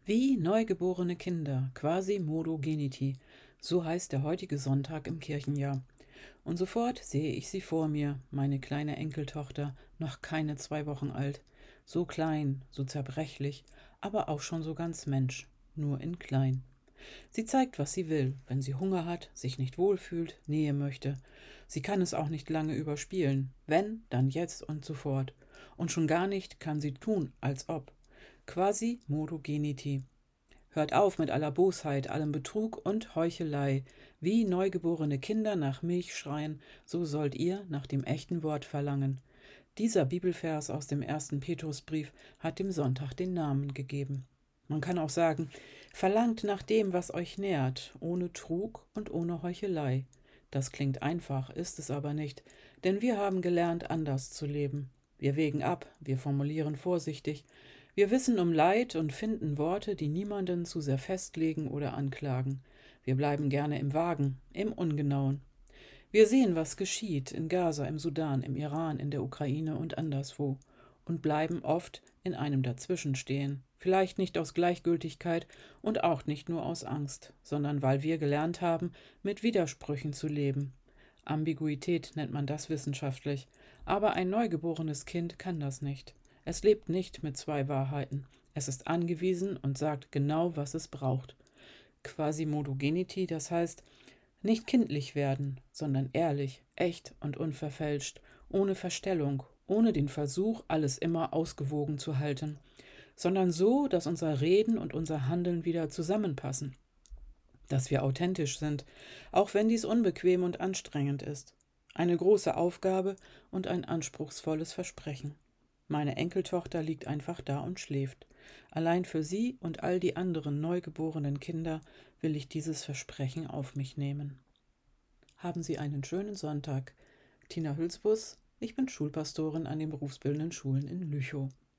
Wie neugeborene Kinder, quasi Modo Geniti, so heißt der heutige Sonntag im Kirchenjahr. Und sofort sehe ich sie vor mir, meine kleine Enkeltochter, noch keine 2 Wochen alt, so klein, so zerbrechlich, aber auch schon so ganz Mensch, nur in klein. Sie zeigt, was sie will, wenn sie Hunger hat, sich nicht wohlfühlt, Nähe möchte. Sie kann es auch nicht lange überspielen, wenn, dann jetzt und sofort. Und schon gar nicht kann sie tun, als ob. Quasi Modo Geniti. Hört auf mit aller Bosheit, allem Betrug und Heuchelei. Wie neugeborene Kinder nach Milch schreien, so sollt ihr nach dem echten Wort verlangen. Dieser Bibelvers aus dem ersten Petrusbrief hat dem Sonntag den Namen gegeben. Man kann auch sagen, verlangt nach dem, was euch nährt, ohne Trug und ohne Heuchelei. Das klingt einfach, ist es aber nicht, denn wir haben gelernt, anders zu leben. Wir wägen ab, wir formulieren vorsichtig, wir wissen um Leid und finden Worte, die niemanden zu sehr festlegen oder anklagen. Wir bleiben gerne im Vagen, im Ungenauen. Wir sehen, was geschieht in Gaza, im Sudan, im Iran, in der Ukraine und anderswo und bleiben oft in einem Dazwischenstehen. Vielleicht nicht aus Gleichgültigkeit und auch nicht nur aus Angst, sondern weil wir gelernt haben, mit Widersprüchen zu leben. Ambiguität nennt man das wissenschaftlich, aber ein neugeborenes Kind kann das nicht. Es lebt nicht mit zwei Wahrheiten. Es ist angewiesen und sagt genau, was es braucht. Quasimodogenity, das heißt, nicht kindlich werden, sondern ehrlich, echt und unverfälscht, ohne Verstellung, ohne den Versuch, alles immer ausgewogen zu halten, sondern so, dass unser Reden und unser Handeln wieder zusammenpassen, dass wir authentisch sind, auch wenn dies unbequem und anstrengend ist. Eine große Aufgabe und ein anspruchsvolles Versprechen. Meine Enkeltochter liegt einfach da und schläft. Allein für sie und all die anderen neugeborenen Kinder will ich dieses Versprechen auf mich nehmen. Haben Sie einen schönen Sonntag. Tina Hülsbus, ich bin Schulpastorin an den berufsbildenden Schulen in Lüchow.